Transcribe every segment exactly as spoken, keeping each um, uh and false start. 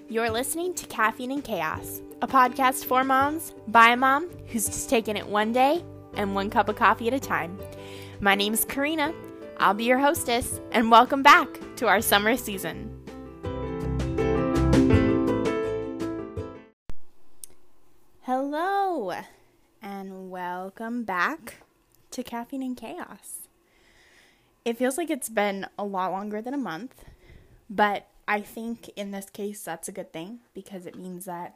You're listening to Caffeine and Chaos, a podcast for moms by a mom who's just taking it one day and one cup of coffee at a time. My name is Karina. I'll be your hostess, and welcome back to our summer season. Hello, and welcome back to Caffeine and Chaos. It feels like it's been a lot longer than a month, but I think in this case that's a good thing because it means that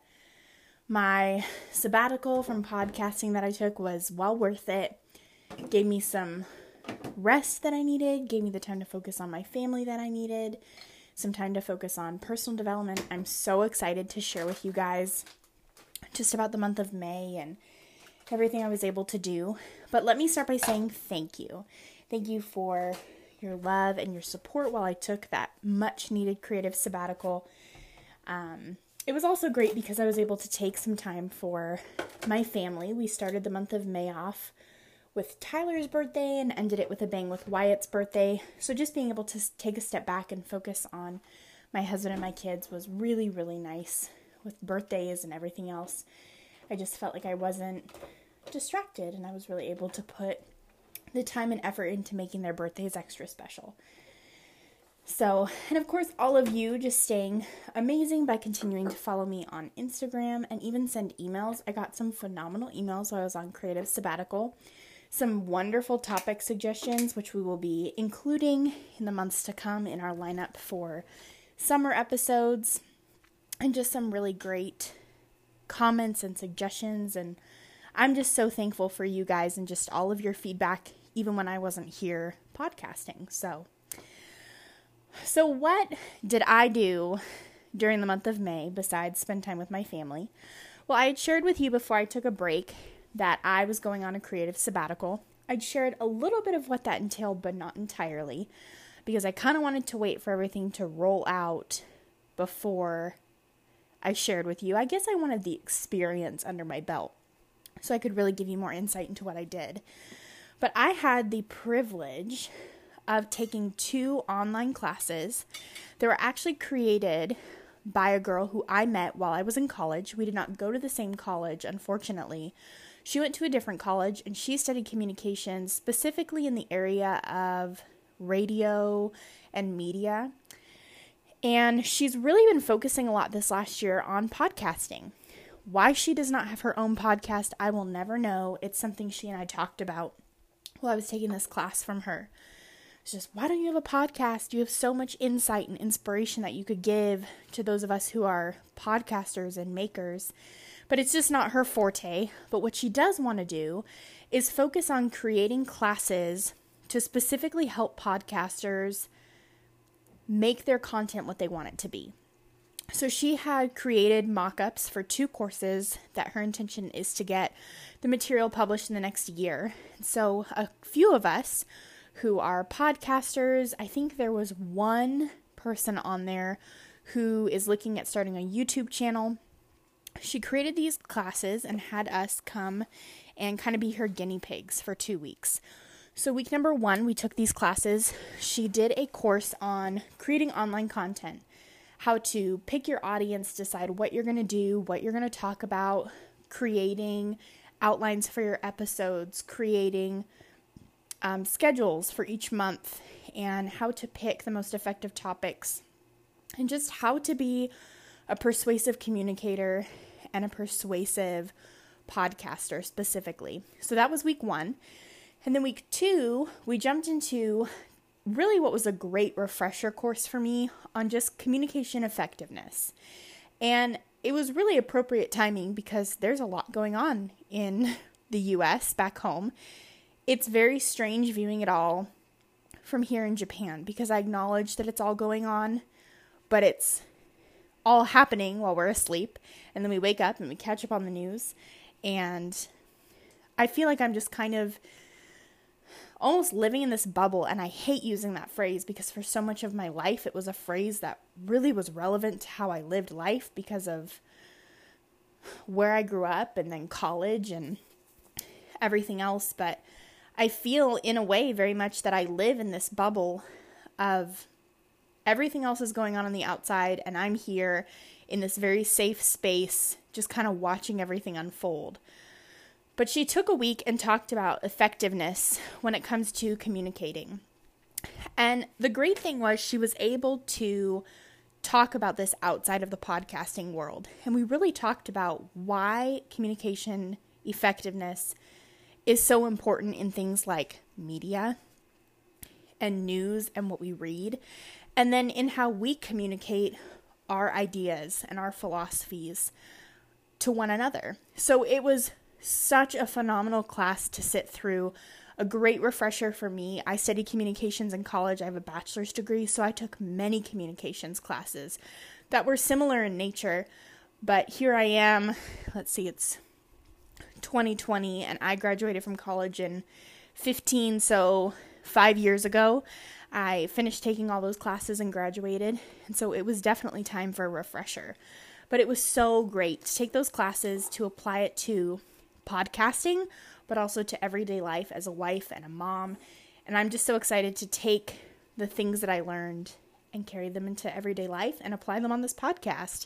my sabbatical from podcasting that I took was well worth it. It gave me some rest that I needed, gave me the time to focus on my family that I needed, some time to focus on personal development. I'm so excited to share with you guys just about the month of May and everything I was able to do. But let me start by saying thank you. Thank you for your love and your support while I took that much needed creative sabbatical. Um, it was also great because I was able to take some time for my family. We started the month of May off with Tyler's birthday and ended it with a bang with Wyatt's birthday. So just being able to take a step back and focus on my husband and my kids was really, really nice with birthdays and everything else. I just felt like I wasn't distracted and I was really able to put the time and effort into making their birthdays extra special. So, and of course, all of you just staying amazing by continuing to follow me on Instagram and even send emails. I got some phenomenal emails while I was on creative sabbatical. Some wonderful topic suggestions, which we will be including in the months to come in our lineup for summer episodes. And just some really great comments and suggestions. And I'm just so thankful for you guys and just all of your feedback, even when I wasn't here podcasting. So, so what did I do during the month of May besides spend time with my family? Well, I had shared with you before I took a break that I was going on a creative sabbatical. I'd shared a little bit of what that entailed, but not entirely, because I kind of wanted to wait for everything to roll out before I shared with you. I guess I wanted the experience under my belt so I could really give you more insight into what I did. But I had the privilege of taking two online classes that were actually created by a girl who I met while I was in college. We did not go to the same college, unfortunately. She went to a different college and she studied communications specifically in the area of radio and media. And she's really been focusing a lot this last year on podcasting. Why she does not have her own podcast, I will never know. It's something she and I talked about while I was taking this class from her. It's just, why don't you have a podcast? You have so much insight and inspiration that you could give to those of us who are podcasters and makers. But it's just not her forte. But what she does want to do is focus on creating classes to specifically help podcasters make their content what they want it to be. So she had created mock-ups for two courses that her intention is to get the material published in the next year. So a few of us who are podcasters, I think there was one person on there who is looking at starting a YouTube channel. She created these classes and had us come and kind of be her guinea pigs for two weeks. So week number one, we took these classes. She did a course on creating online content. How to pick your audience, decide what you're going to do, what you're going to talk about, creating outlines for your episodes, creating um, schedules for each month, and how to pick the most effective topics, and just how to be a persuasive communicator and a persuasive podcaster specifically. So that was week one. And then week two, we jumped into really what was a great refresher course for me on just communication effectiveness. And it was really appropriate timing because there's a lot going on in the U S back home. It's very strange viewing it all from here in Japan because I acknowledge that it's all going on, but it's all happening while we're asleep. And then we wake up and we catch up on the news. And I feel like I'm just kind of almost living in this bubble, and I hate using that phrase because for so much of my life it was a phrase that really was relevant to how I lived life because of where I grew up and then college and everything else. But I feel in a way very much that I live in this bubble of Everything else is going on on the outside, and I'm here in this very safe space, just kind of watching everything unfold. But she took a week and talked about effectiveness when it comes to communicating. And the great thing was she was able to talk about this outside of the podcasting world. And we really talked about why communication effectiveness is so important in things like media and news and what we read, and then in how we communicate our ideas and our philosophies to one another. So it was such a phenomenal class to sit through, a great refresher for me. I studied communications in college. I have a bachelor's degree, so I took many communications classes that were similar in nature, but here I am, let's see, it's twenty twenty, and I graduated from college in fifteen, so five years ago. I finished taking all those classes and graduated, and so it was definitely time for a refresher. But it was so great to take those classes, to apply it to podcasting, but also to everyday life as a wife and a mom. And I'm just so excited to take the things that I learned and carry them into everyday life and apply them on this podcast.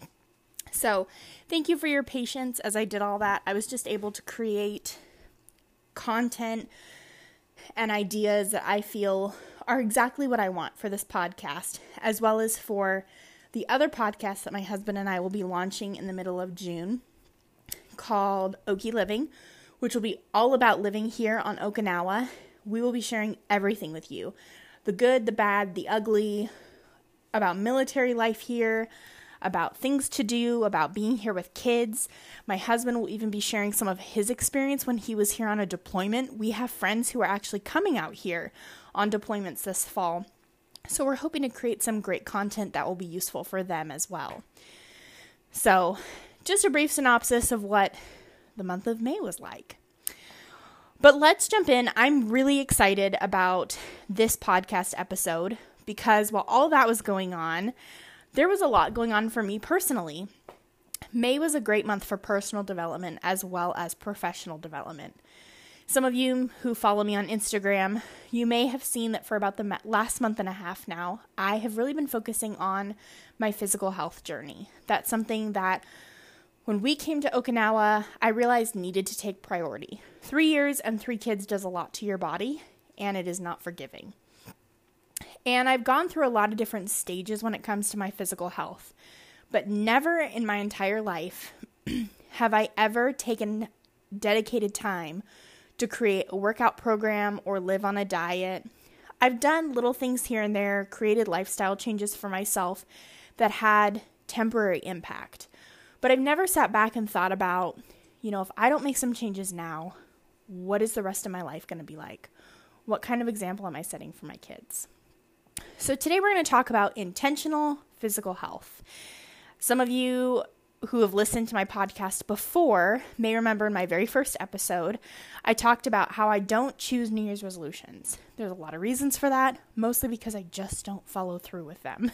So thank you for your patience as I did all that. I was just able to create content and ideas that I feel are exactly what I want for this podcast, as well as for the other podcast that my husband and I will be launching in the middle of June called Okie Living, which will be all about living here on Okinawa. We will be sharing everything with you. The good, the bad, the ugly, about military life here, about things to do, about being here with kids. My husband will even be sharing some of his experience when he was here on a deployment. We have friends who are actually coming out here on deployments this fall. So we're hoping to create some great content that will be useful for them as well. So just a brief synopsis of what the month of May was like. But let's jump in. I'm really excited about this podcast episode because while all that was going on, there was a lot going on for me personally. May was a great month for personal development as well as professional development. Some of you who follow me on Instagram, you may have seen that for about the last month and a half now, I have really been focusing on my physical health journey. That's something that when we came to Okinawa, I realized needed to take priority. Three years and three kids does a lot to your body, and it is not forgiving. And I've gone through a lot of different stages when it comes to my physical health, but never in my entire life have I ever taken dedicated time to create a workout program or live on a diet. I've done little things here and there, created lifestyle changes for myself that had temporary impact. But I've never sat back and thought about, you know, if I don't make some changes now, what is the rest of my life going to be like? What kind of example am I setting for my kids? So today we're going to talk about intentional physical health. Some of you who have listened to my podcast before may remember in my very first episode, I talked about how I don't choose New Year's resolutions. There's a lot of reasons for that, mostly because I just don't follow through with them.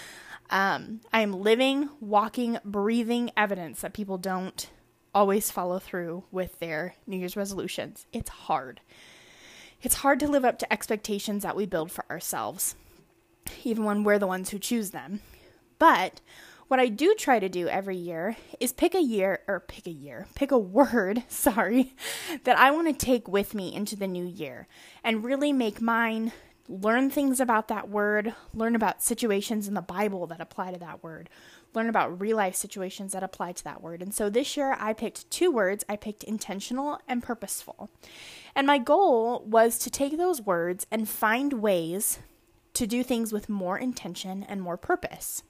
Um, I am living, walking, breathing evidence that people don't always follow through with their New Year's resolutions. It's hard. It's hard to live up to expectations that we build for ourselves, even when we're the ones who choose them. But what I do try to do every year is pick a year, or pick a year, pick a word, sorry, that I want to take with me into the new year and really make mine, learn things about that word, learn about situations in the Bible that apply to that word, learn about real life situations that apply to that word. And so this year I picked two words. I picked intentional and purposeful. And my goal was to take those words and find ways to do things with more intention and more purpose.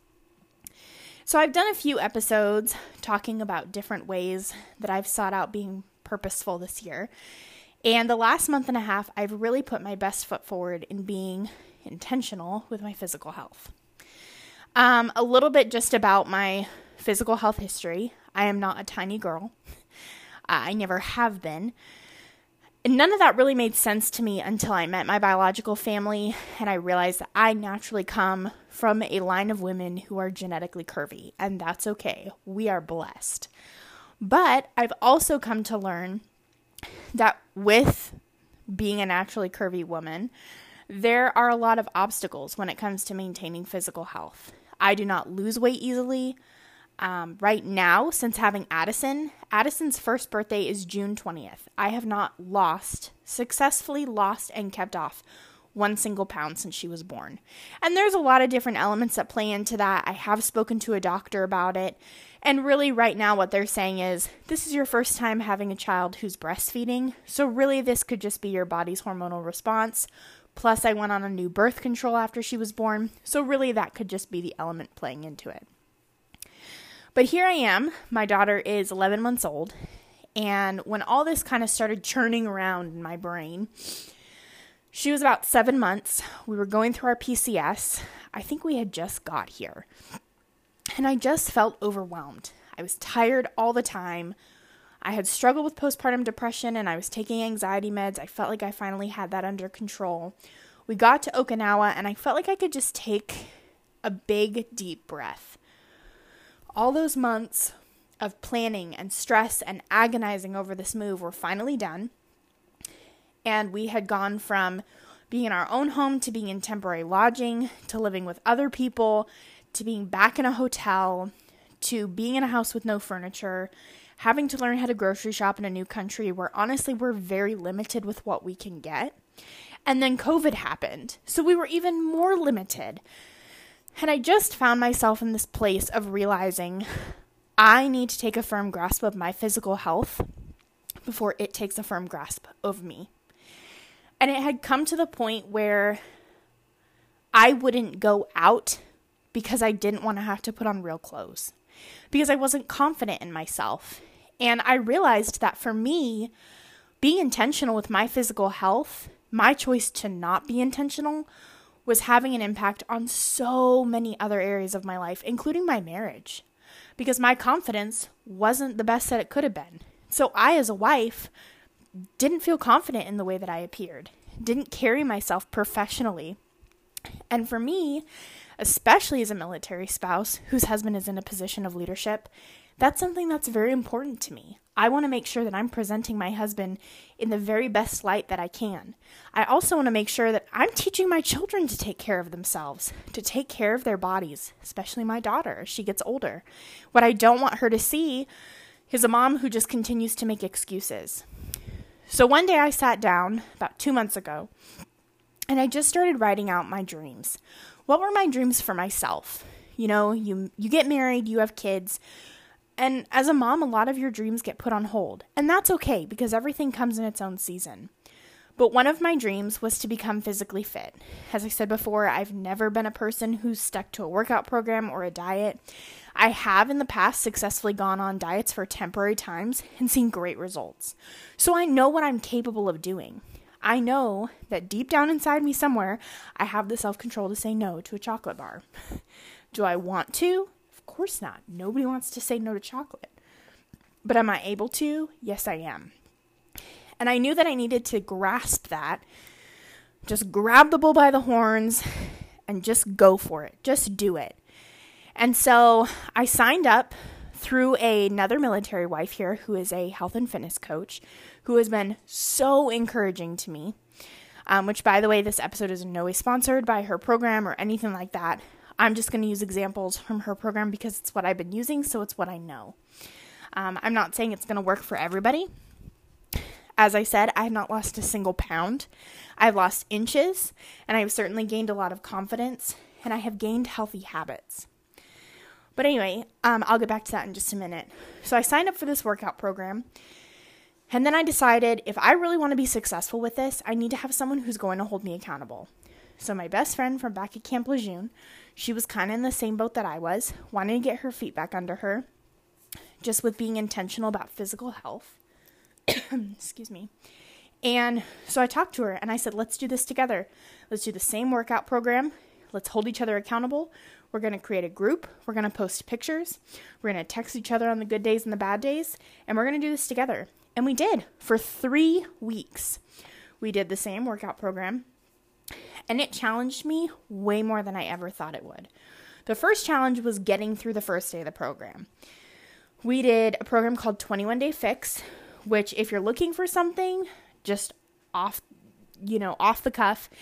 So I've done a few episodes talking about different ways that I've sought out being purposeful this year. And the last month and a half, I've really put my best foot forward in being intentional with my physical health. Um, a little bit just about my physical health history. I am not a tiny girl. I never have been. And none of that really made sense to me until I met my biological family and I realized that I naturally come from a line of women who are genetically curvy, and that's okay. We are blessed. But I've also come to learn that with being a naturally curvy woman, There are a lot of obstacles when it comes to maintaining physical health. I do not lose weight easily. Um, right now, since having Addison, Addison's first birthday is June twentieth. I have not lost, successfully lost and kept off one single pound since she was born. And there's a lot of different elements that play into that. I have spoken to a doctor about it. And really right now what they're saying is, this is your first time having a child who's breastfeeding. So really this could just be your body's hormonal response. Plus I went on a new birth control after she was born. So really that could just be the element playing into it. But here I am. My daughter is eleven months old. And when all this kind of started churning around in my brain, she was about seven months. We were going through our P C S. I think we had just got here. And I just felt overwhelmed. I was tired all the time. I had struggled with postpartum depression and I was taking anxiety meds. I felt like I finally had that under control. We got to Okinawa and I felt like I could just take a big, deep breath. All those months of planning and stress and agonizing over this move were finally done. And we had gone from being in our own home to being in temporary lodging, to living with other people, to being back in a hotel, to being in a house with no furniture, having to learn how to grocery shop in a new country where honestly we're very limited with what we can get. And then COVID happened, so we were even more limited. And I just found myself in this place of realizing I need to take a firm grasp of my physical health before it takes a firm grasp of me. And it had come to the point where I wouldn't go out because I didn't want to have to put on real clothes, because I wasn't confident in myself. And I realized that for me, being intentional with my physical health, my choice to not be intentional, was having an impact on so many other areas of my life, including my marriage, because my confidence wasn't the best that it could have been. So I, as a wife, didn't feel confident in the way that I appeared, didn't carry myself professionally. And for me, especially as a military spouse whose husband is in a position of leadership, that's something that's very important to me. I want to make sure that I'm presenting my husband in the very best light that I can. I also want to make sure that I'm teaching my children to take care of themselves, to take care of their bodies, especially my daughter as she gets older. What I don't want her to see is a mom who just continues to make excuses. So one day I sat down about two months ago and I just started writing out my dreams. What were my dreams for myself? You know, you you get married, you have kids, and as a mom, a lot of your dreams get put on hold. And that's okay because everything comes in its own season. But one of my dreams was to become physically fit. As I said before, I've never been a person who's stuck to a workout program or a diet. I have in the past successfully gone on diets for temporary times and seen great results. So I know what I'm capable of doing. I know that deep down inside me somewhere, I have the self-control to say no to a chocolate bar. Do I want to? Of course not. Nobody wants to say no to chocolate. But am I able to? Yes, I am. And I knew that I needed to grasp that, just grab the bull by the horns and just go for it. Just do it. And so I signed up through another military wife here who is a health and fitness coach who has been so encouraging to me, um, which, by the way, this episode is in no way sponsored by her program or anything like that. I'm just going to use examples from her program because it's what I've been using, so it's what I know. Um, I'm not saying it's going to work for everybody. As I said, I have not lost a single pound. I've lost inches, and I've certainly gained a lot of confidence, and I have gained healthy habits. But anyway, um, I'll get back to that in just a minute. So I signed up for this workout program, and then I decided if I really want to be successful with this, I need to have someone who's going to hold me accountable. So my best friend from back at Camp Lejeune, she was kind of in the same boat that I was, wanting to get her feet back under her, just with being intentional about physical health. Excuse me. And so I talked to her and I said, let's do this together. Let's do the same workout program. Let's hold each other accountable. We're going to create a group. We're going to post pictures. We're going to text each other on the good days and the bad days. And we're going to do this together. And we did for three weeks. We did the same workout program. And it challenged me way more than I ever thought it would. The first challenge was getting through the first day of the program. We did a program called twenty-one day fix, which if you're looking for something just off, you know, off the cuff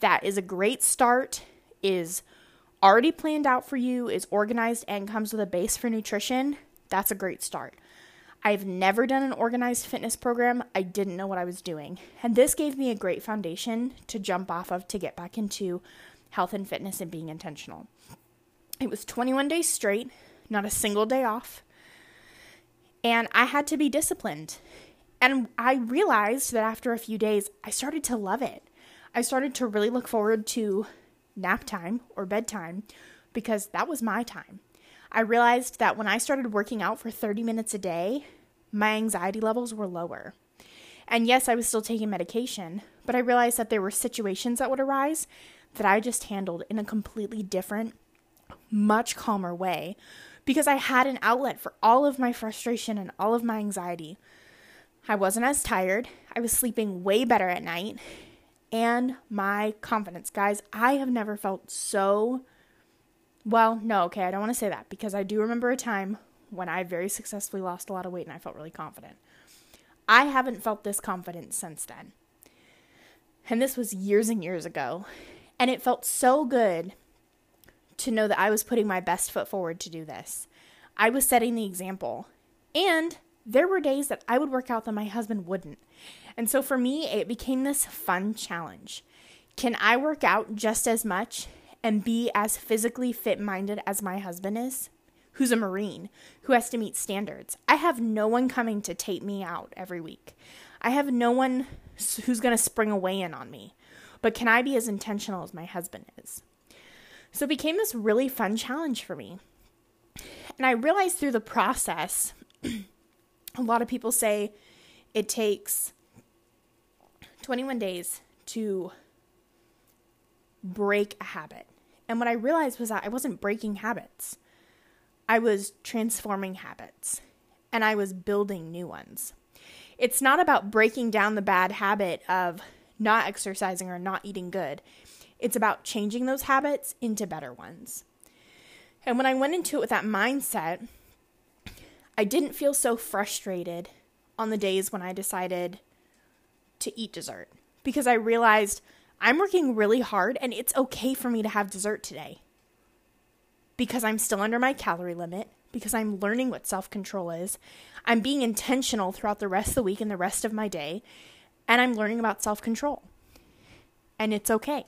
that is a great start, is already planned out for you, is organized, and comes with a base for nutrition, that's a great start. I've never done an organized fitness program. I didn't know what I was doing. And this gave me a great foundation to jump off of to get back into health and fitness and being intentional. It was twenty-one days straight, not a single day off. And I had to be disciplined. And I realized that after a few days, I started to love it. I started to really look forward to nap time or bedtime because that was my time. I realized that when I started working out for thirty minutes a day, my anxiety levels were lower. And yes, I was still taking medication, but I realized that there were situations that would arise that I just handled in a completely different, much calmer way because I had an outlet for all of my frustration and all of my anxiety. I wasn't as tired. I was sleeping way better at night. And my confidence, guys, I have never felt so, well, no, okay, I don't want to say that because I do remember a time when I very successfully lost a lot of weight and I felt really confident. I haven't felt this confident since then. And this was years and years ago. And it felt so good to know that I was putting my best foot forward to do this. I was setting the example. And there were days that I would work out that my husband wouldn't. And so for me, it became this fun challenge. Can I work out just as much and be as physically fit-minded as my husband is, who's a Marine, who has to meet standards? I have no one coming to tape me out every week. I have no one who's going to spring a weigh-in on me. But can I be as intentional as my husband is? So it became this really fun challenge for me. And I realized through the process, a lot of people say it takes twenty-one days to break a habit. And what I realized was that I wasn't breaking habits. I was transforming habits. And I was building new ones. It's not about breaking down the bad habit of not exercising or not eating good. It's about changing those habits into better ones. And when I went into it with that mindset, I didn't feel so frustrated on the days when I decided to eat dessert because I realized I'm working really hard and it's okay for me to have dessert today because I'm still under my calorie limit, because I'm learning what self-control is. I'm being intentional throughout the rest of the week and the rest of my day, and I'm learning about self-control. And it's okay.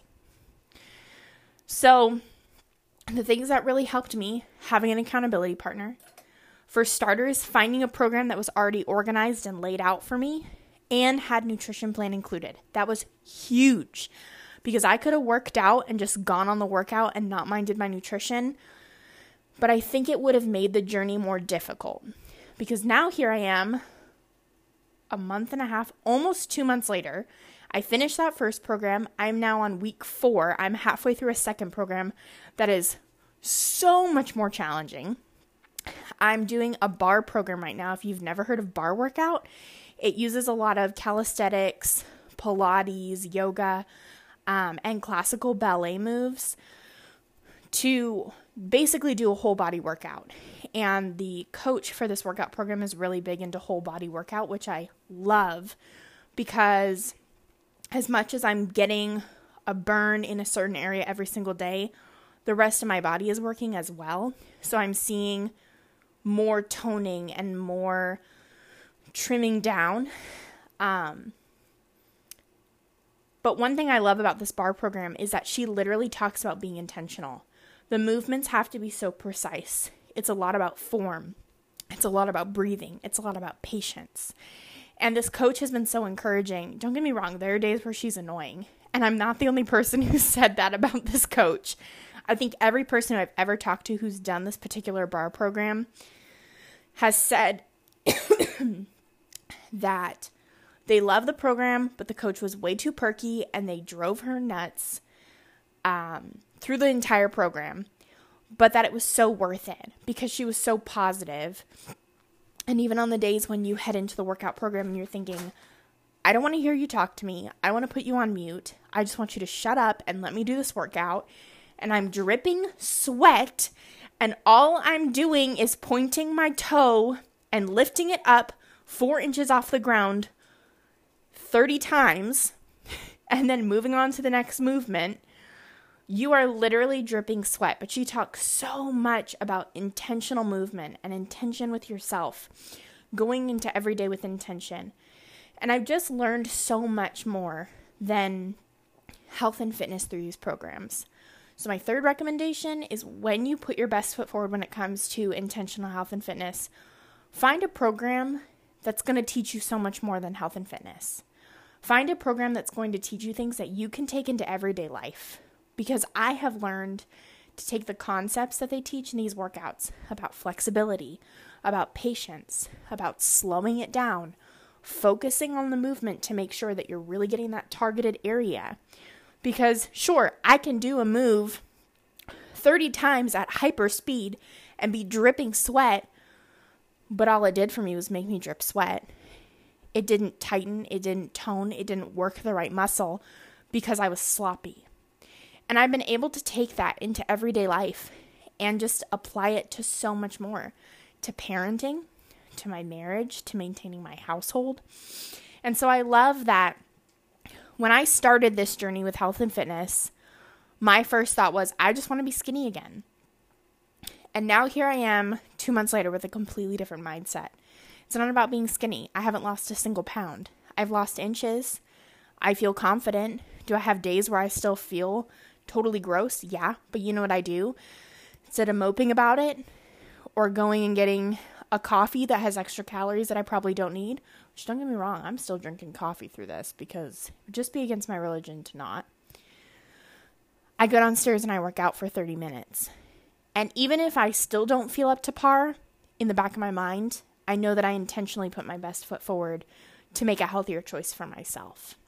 So the things that really helped me, having an accountability partner. For starters, finding a program that was already organized and laid out for me and had nutrition plan included. That was huge because I could have worked out and just gone on the workout and not minded my nutrition. But I think it would have made the journey more difficult because now here I am a month and a half, almost two months later. I finished that first program. I'm now on week four. I'm halfway through a second program that is so much more challenging. I'm doing a bar program right now. If you've never heard of bar workout, it uses a lot of calisthenics, Pilates, yoga, um, and classical ballet moves to basically do a whole body workout. And the coach for this workout program is really big into whole body workout, which I love because as much as I'm getting a burn in a certain area every single day, the rest of my body is working as well. So I'm seeing more toning and more trimming down. Um, but one thing I love about this bar program is that she literally talks about being intentional. The movements have to be so precise. It's a lot about form. It's a lot about breathing. It's a lot about patience. And this coach has been so encouraging. Don't get me wrong, there are days where she's annoying. And I'm not the only person who said that about this coach. I think every person who I've ever talked to who's done this particular bar program has said that they love the program, but the coach was way too perky and they drove her nuts um, through the entire program, but that it was so worth it because she was so positive. And even on the days when you head into the workout program and you're thinking, I don't want to hear you talk to me. I want to put you on mute. I just want you to shut up and let me do this workout. And I'm dripping sweat. And all I'm doing is pointing my toe and lifting it up four inches off the ground thirty times. and then moving on to the next movement, you are literally dripping sweat. But she talks so much about intentional movement and intention with yourself, going into every day with intention. And I've just learned so much more than health and fitness through these programs. So my third recommendation is, when you put your best foot forward when it comes to intentional health and fitness, find a program that's going to teach you so much more than health and fitness. Find a program that's going to teach you things that you can take into everyday life. Because I have learned to take the concepts that they teach in these workouts about flexibility, about patience, about slowing it down, focusing on the movement to make sure that you're really getting that targeted area. Because sure, I can do a move thirty times at hyper speed and be dripping sweat, but all it did for me was make me drip sweat. It didn't tighten, it didn't tone, it didn't work the right muscle because I was sloppy. And I've been able to take that into everyday life and just apply it to so much more, to parenting, to my marriage, to maintaining my household. And so I love that when I started this journey with health and fitness, my first thought was, I just want to be skinny again. And now here I am two months later with a completely different mindset. It's not about being skinny. I haven't lost a single pound. I've lost inches. I feel confident. Do I have days where I still feel totally gross? Yeah. But you know what I do? Instead of moping about it or going and getting a coffee that has extra calories that I probably don't need, which, don't get me wrong, I'm still drinking coffee through this because it would just be against my religion to not. I go downstairs and I work out for thirty minutes. And even if I still don't feel up to par, in the back of my mind, I know that I intentionally put my best foot forward to make a healthier choice for myself.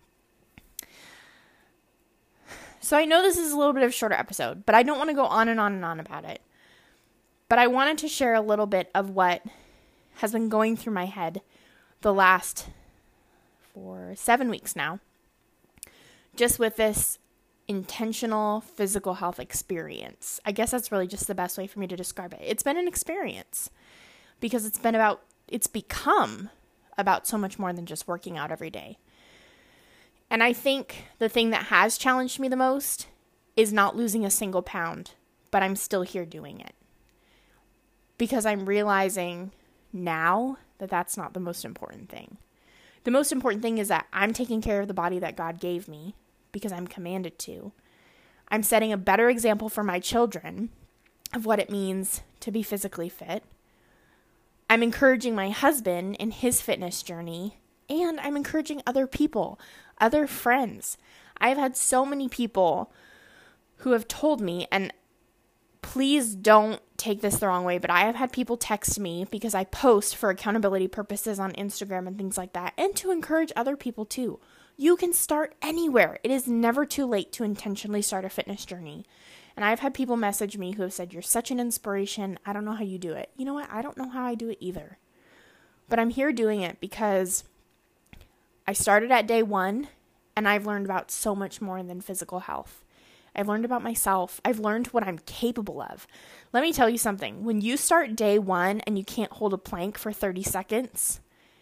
So I know this is a little bit of a shorter episode, but I don't want to go on and on and on about it. But I wanted to share a little bit of what has been going through my head the last for seven weeks now, just with this intentional physical health experience. I guess that's really just the best way for me to describe it. It's been an experience because it's been about, it's become about so much more than just working out every day. And I think the thing that has challenged me the most is not losing a single pound, but I'm still here doing it. Because I'm realizing now that that's not the most important thing. The most important thing is that I'm taking care of the body that God gave me because I'm commanded to. I'm setting a better example for my children of what it means to be physically fit. I'm encouraging my husband in his fitness journey, and I'm encouraging other people, other friends. I've had so many people who have told me, and please don't take this the wrong way, but I have had people text me because I post for accountability purposes on Instagram and things like that, and to encourage other people too. You can start anywhere. It is never too late to intentionally start a fitness journey. And I've had people message me who have said, "You're such an inspiration. I don't know how you do it." You know what? I don't know how I do it either. But I'm here doing it because I started at day one, and I've learned about so much more than physical health. I've learned about myself. I've learned what I'm capable of. Let me tell you something. When you start day one and you can't hold a plank for thirty seconds,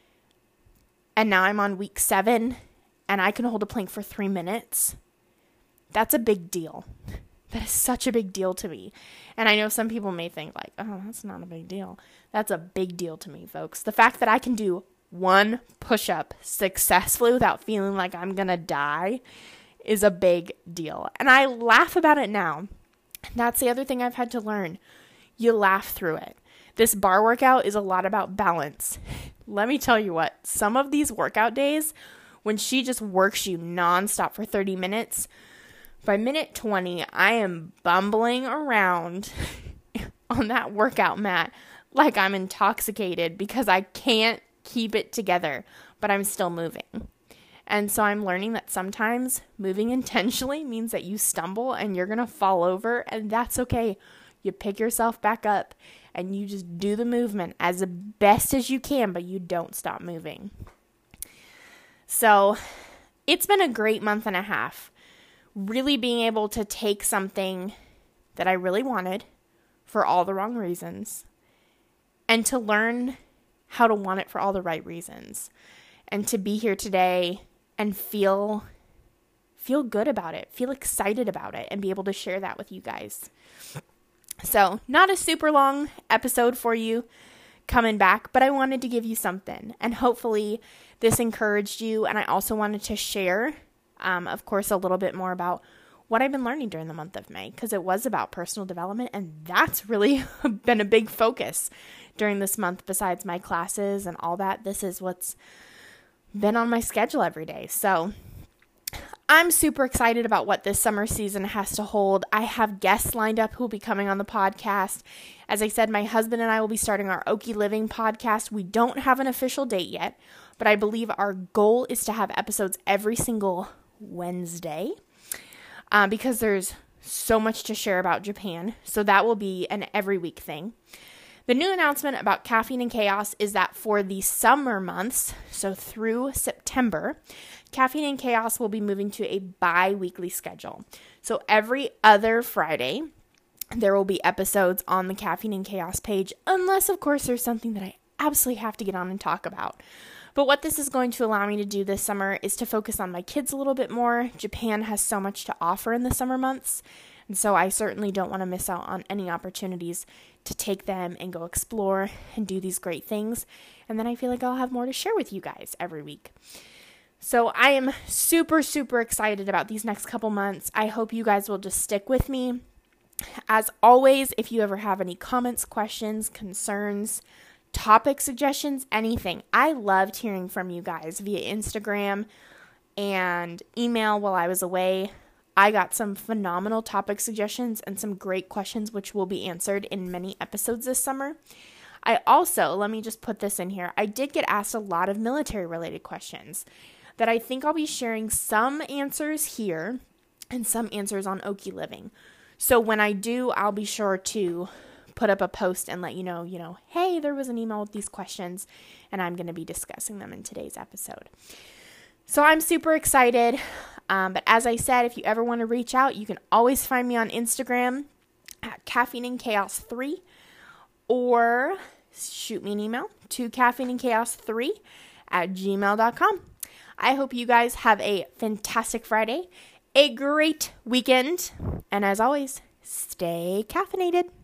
and now I'm on week seven and I can hold a plank for three minutes, that's a big deal. That is such a big deal to me. And I know some people may think like, oh, that's not a big deal. That's a big deal to me, folks. The fact that I can do one push-up successfully without feeling like I'm going to die is a big deal. And I laugh about it now. That's the other thing I've had to learn. You laugh through it. This bar workout is a lot about balance. Let me tell you what, some of these workout days, when she just works you nonstop for thirty minutes, by minute twenty, I am bumbling around on that workout mat like I'm intoxicated because I can't keep it together, but I'm still moving. And so I'm learning that sometimes moving intentionally means that you stumble and you're going to fall over, and that's okay. You pick yourself back up and you just do the movement as best as you can, but you don't stop moving. So it's been a great month and a half, really being able to take something that I really wanted for all the wrong reasons and to learn how to want it for all the right reasons, and to be here today and feel feel good about it, feel excited about it, and be able to share that with you guys. So, not a super long episode for you coming back, but I wanted to give you something, and hopefully this encouraged you. And I also wanted to share, um, of course, a little bit more about what I've been learning during the month of May, because it was about personal development, and that's really been a big focus during this month. Besides my classes and all that, this is what's been on my schedule every day. So I'm super excited about what this summer season has to hold. I have guests lined up who will be coming on the podcast. As I said, my husband and I will be starting our Okie Living podcast. We don't have an official date yet, but I believe our goal is to have episodes every single Wednesday. Uh, because there's so much to share about Japan. So that will be an every week thing. The new announcement about Caffeine and Chaos is that for the summer months, so through September, Caffeine and Chaos will be moving to a bi-weekly schedule. So every other Friday, there will be episodes on the Caffeine and Chaos page, unless, of course, there's something that I absolutely have to get on and talk about. But what this is going to allow me to do this summer is to focus on my kids a little bit more. Japan has so much to offer in the summer months, and so I certainly don't want to miss out on any opportunities to take them and go explore and do these great things. And then I feel like I'll have more to share with you guys every week. So I am super, super excited about these next couple months. I hope you guys will just stick with me. As always, if you ever have any comments, questions, concerns, topic suggestions, anything. I loved hearing from you guys via Instagram and email while I was away. I got some phenomenal topic suggestions and some great questions which will be answered in many episodes this summer. I also, let me just put this in here, I did get asked a lot of military related questions that I think I'll be sharing some answers here and some answers on Okie Living. So when I do, I'll be sure to put up a post and let you know, you know, hey, there was an email with these questions, and I'm going to be discussing them in today's episode. So I'm super excited. Um, but as I said, if you ever want to reach out, you can always find me on Instagram at Caffeine and Chaos three, or shoot me an email to caffeine and chaos three at gmail dot com. I hope you guys have a fantastic Friday, a great weekend, and as always, stay caffeinated.